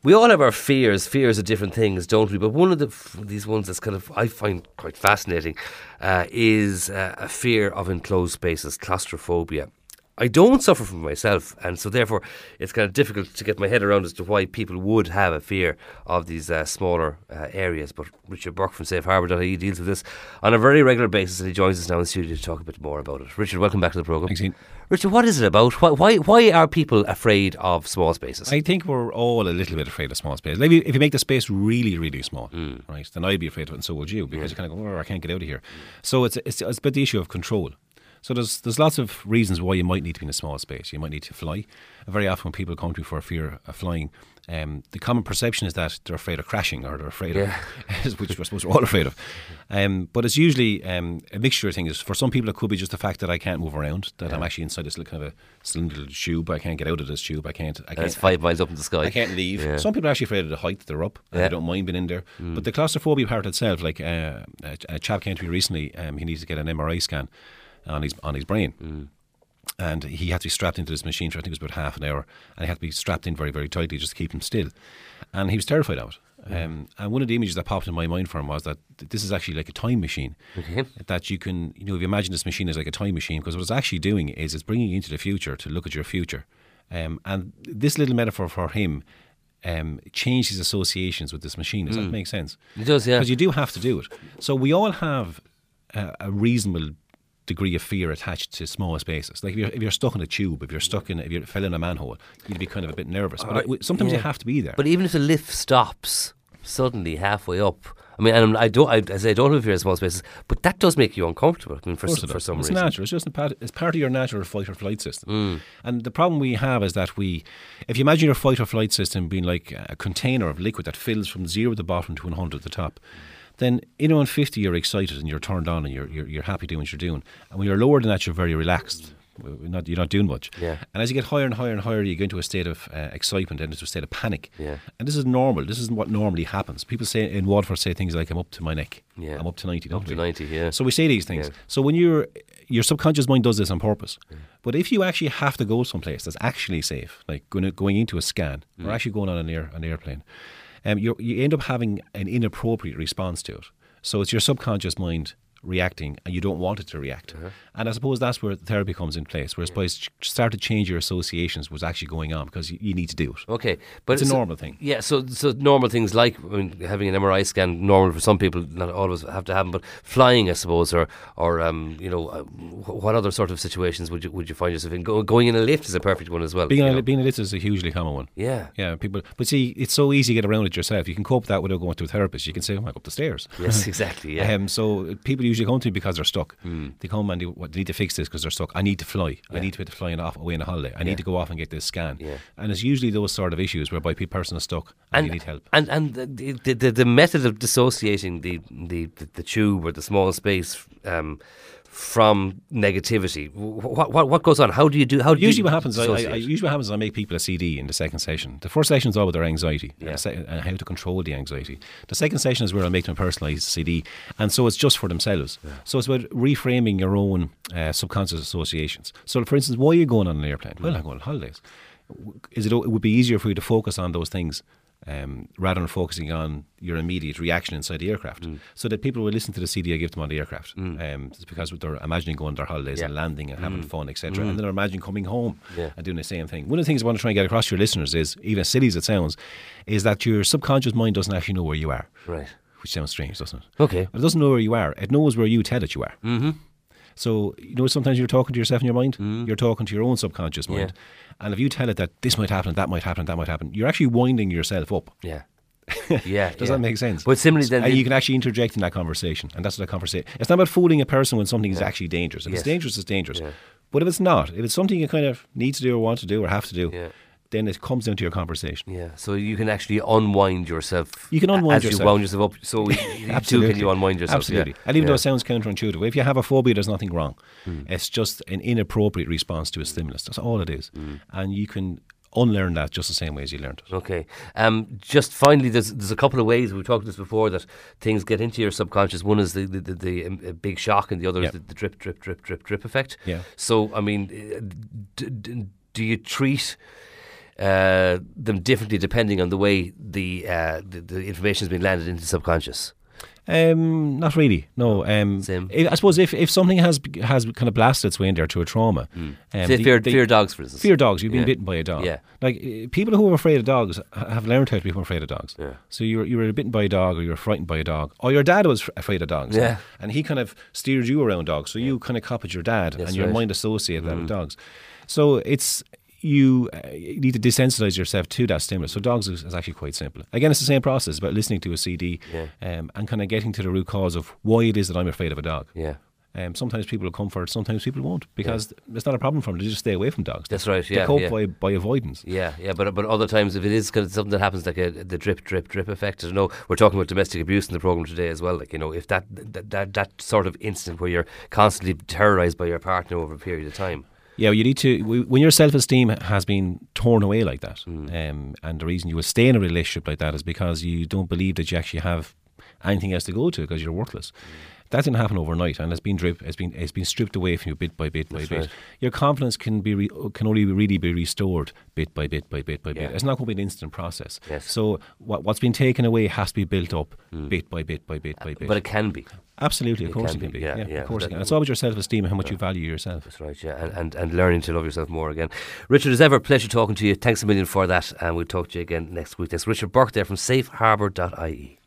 We all have our fears of different things, don't we? But one of these ones that's kind of, I find quite fascinating, is a fear of enclosed spaces, claustrophobia. I don't suffer from myself, and so therefore it's kind of difficult to get my head around as to why people would have a fear of these smaller areas. But Richard Burke from safeharbour.ie deals with this on a very regular basis, and he joins us now in the studio to talk a bit more about it. Richard, welcome back to the programme. Thanks, Ian. Richard, what is it about? Why are people afraid of small spaces? I think we're all a little bit afraid of small spaces. Like if you make the space really, really small, right, then I'd be afraid of it, and so would you, because you kind of go, oh, I can't get out of here. So it's about the issue of control. So there's lots of reasons why you might need to be in a small space. You might need to fly. Very often when people come to you for a fear of flying, the common perception is that they're afraid of crashing, or they're afraid of, which I suppose we're all afraid of. But it's usually a mixture of things. For some people it could be just the fact that I can't move around, that I'm actually inside this little kind of a cylindrical tube. I can't get out of this tube. I can't. It's 5 miles up in the sky. I can't leave. Yeah. Some people are actually afraid of the height that they're up, and they don't mind being in there. But the claustrophobia part itself, like a chap came to me recently, he needs to get an MRI scan on his brain, and he had to be strapped into this machine for I think it was about half an hour, and he had to be strapped in very, very tightly just to keep him still, and he was terrified of it. And one of the images that popped in my mind for him was that this is actually like a time machine, that you can, if you imagine this machine as like a time machine, because what it's actually doing is it's bringing you into the future to look at your future, and this little metaphor for him changed his associations with this machine. Does that make sense? It does, yeah. Because you do have to do it. So we all have a reasonable degree of fear attached to small spaces. Like if you're stuck in a tube, if you fell in a manhole, you'd be kind of a bit nervous. But sometimes you have to be there. But even if the lift stops suddenly halfway up, I mean, I don't have a fear of small spaces, but that does make you uncomfortable. I mean, for some reason, it's natural. It's just it's part of your natural fight or flight system. And the problem we have is that if you imagine your fight or flight system being like a container of liquid that fills from 0 at the bottom to 100 at the top, then on 50 you're excited and you're turned on and you're happy doing what you're doing. And when you're lower than that, you're very relaxed. You're not doing much. Yeah. And as you get higher and higher and higher, you go into a state of excitement and into a state of panic. Yeah. And this is normal. This is what normally happens. People say in Waterford say things like, I'm up to my neck. Yeah. I'm up to 90. Up to 90, yeah. So we say these things. Yeah. So when your subconscious mind does this on purpose. But if you actually have to go someplace that's actually safe, like going into a scan or actually going on an airplane, you end up having an inappropriate response to it. So it's your subconscious mind reacting, and you don't want it to react. And I suppose that's where therapy comes in place, where it's start to change your associations what's actually going on, because you need to do it. Okay, but it's a normal thing. Yeah, so normal things like having an MRI scan, normal for some people, not always have to happen, but flying, I suppose, or what other sort of situations would you find yourself in? Going in a lift is a perfect one as well. Being in a lift is a hugely common one. Yeah. People. But see, it's so easy to get around it yourself. You can cope with that without going to a therapist. You can say, I go up the stairs. Yes, exactly. Yeah. So people usually come to me because they're stuck. They come and they need to fix this because they're stuck. I need to fly. Yeah. I need to be flying away on a holiday. I need to go off and get this scan. Yeah. And it's usually those sort of issues whereby a person is stuck and you need help. And the method of dissociating the tube or the small space from negativity, what goes on? Usually what happens is I make people a CD in the second session. The first session is all about their anxiety and how to control the anxiety. The second session is where I make them a personalised CD, and so it's just for themselves. Yeah. So it's about reframing your own subconscious associations. So for instance, why are you going on an airplane? Well, I'm going on holidays. It would be easier for you to focus on those things rather than focusing on your immediate reaction inside the aircraft, so that people will listen to the CD I give them on the aircraft. It's because they're imagining going on their holidays and landing and having fun, etc. And then they're imagining coming home and doing the same thing. One of the things I want to try and get across to your listeners is, even as silly as it sounds, is that your subconscious mind doesn't actually know where you are. Right. Which sounds strange, doesn't it? Okay. But it doesn't know where you are. It knows where you tell it you are. Mm-hmm. So, sometimes you're talking to yourself in your mind, you're talking to your own subconscious mind. Yeah. And if you tell it that this might happen, that might happen, that might happen, you're actually winding yourself up. Yeah. Does that make sense? But similarly, then you can actually interject in that conversation, and that's what that conversation. It's not about fooling a person when something is actually dangerous. If it's dangerous, it's dangerous. Yeah. But if it's not, if it's something you kind of need to do or want to do or have to do, then it comes down to your conversation. Yeah, so you can actually unwind yourself. You can unwind yourself. As you wound yourself up, so too can you unwind yourself. Absolutely. Yeah. And even though it sounds counterintuitive, if you have a phobia, there's nothing wrong. It's just an inappropriate response to a stimulus. That's all it is. And you can unlearn that just the same way as you learned it. Okay. Just finally, there's a couple of ways, we've talked this before, that things get into your subconscious. One is the big shock, and the other is the drip, drip, drip, drip, drip effect. Yeah. So, I mean, do you treat them differently depending on the way the information has been landed into the subconscious? Not really. No. Same. I suppose if something has kind of blasted its way in there to a trauma. Say fear dogs, for instance. Fear dogs. You've been bitten by a dog. Yeah. Like people who are afraid of dogs have learned how to become afraid of dogs. Yeah. So you were bitten by a dog, or you were frightened by a dog, or your dad was afraid of dogs. Yeah. And he kind of steered you around dogs. So you kind of copied your dad, That's and your right. mind associated that with dogs. So it's. You need to desensitize yourself to that stimulus. So dogs is actually quite simple. Again, it's the same process, but listening to a CD and kind of getting to the root cause of why it is that I'm afraid of a dog. Yeah. Sometimes people will come for it, sometimes people won't, because it's not a problem for them. They just stay away from dogs. That's right. Yeah. They cope by avoidance. Yeah, but other times, if it is kind of something that happens like the drip effect, I don't know. We're talking about domestic abuse in the program today as well. Like, you know, if that sort of incident where you're constantly terrorised by your partner over a period of time. Yeah, you need to, when your self-esteem has been torn away like that, and the reason you will stay in a relationship like that is because you don't believe that you actually have anything else to go to because you're worthless. That didn't happen overnight, and it's been stripped away from you bit by bit by bit. Right. Your confidence can only really be restored bit by bit by bit by bit. Yeah. It's not going to be an instant process. Yes. So what's been taken away has to be built up bit by bit by bit by bit. But it can be. Absolutely, of course it can be. Yeah, of course it can. It's all about your self-esteem and how much you value yourself. That's right, yeah, and learning to love yourself more again. Richard, as ever, pleasure talking to you. Thanks a million for that, and we'll talk to you again next week. That's Richard Burke there from safeharbour.ie.